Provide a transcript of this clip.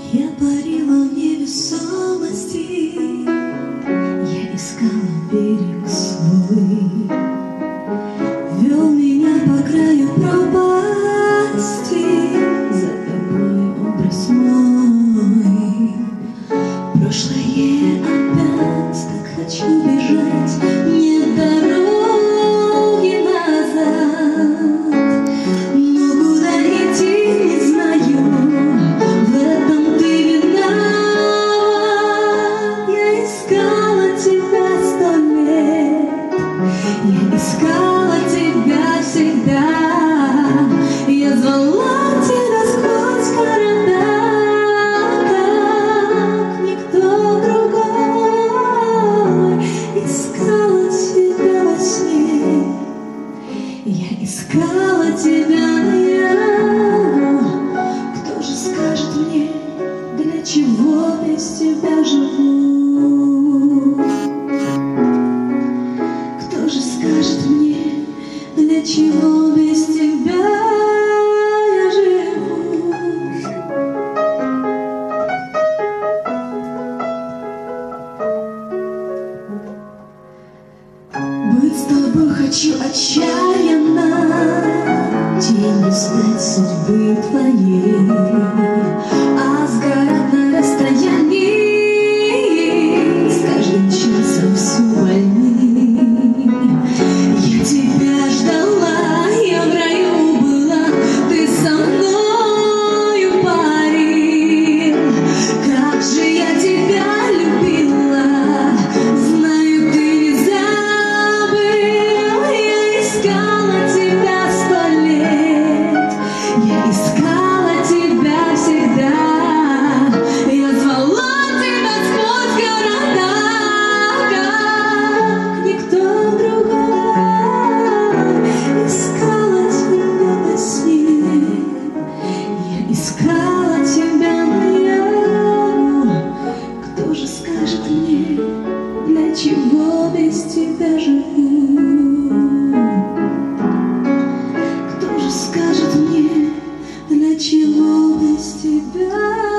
Я парила в невесомости, я искала берег свой, вел меня по краю пропасти, за тобой образ мой. Прошлое опять, так хочу бежать, нет дороги назад, но куда идти не знаю, в этом ты виноват. Я искала тебя 100 лет, я искала тебя всегда, я звала тебя сквозь города, как никто другой. Искала тебя во сне, я искала тебя, кто же скажет мне, для чего без тебя живу? Кто же скажет мне, для чего без тебя я живу? Быть с тобой хочу отчаянно, тени стать судьбы твоей, а сгорать на расстоянии с каждым часом все больней. Я тебя ждала, я в раю была, ты со мною парил. Как же я тебя любила, знаю, ты не забыл. Я искала тебя 100 лет, я искала тебя всегда, я звала тебя сквозь города, как никто другой. Искала тебя во сне, я искала тебя наяву. Кто же скажет мне, для чего без тебя живу? Кто же скажет мне, для чего без тебя